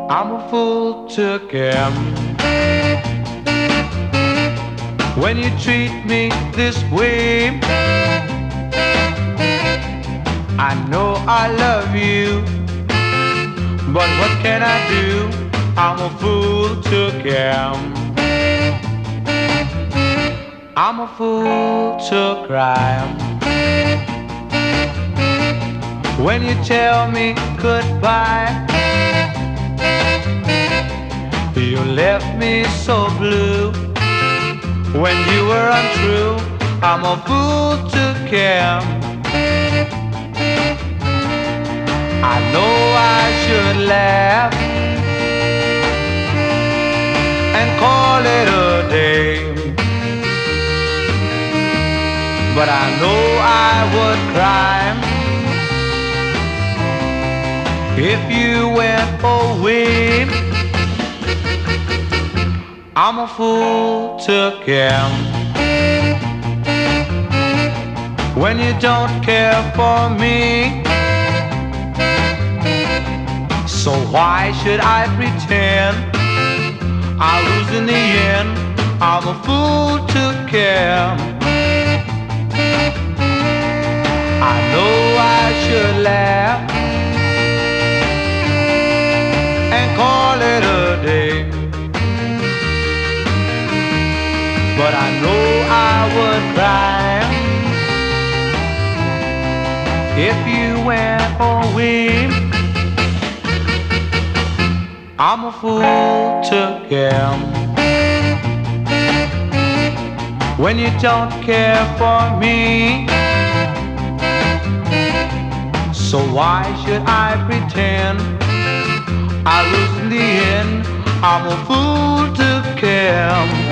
I'm a fool to care when you treat me this way. I know I love you, but what can I do? I'm a fool to care. I'm a fool to cry when you tell me goodbye. You left me so blue when you were untrue. I'm a fool to care. I know I should laugh and call it a day, but I know I would cry if you went away. I'm a fool to care when you don't care for me. So why should I pretend I'll lose in the end? I'm a fool to care. I know I should laugh and call it a day, but I know I would cry if you went away. I'm a fool to care when you don't care for me. So why should I pretend I lose in the end? I'm a fool to care.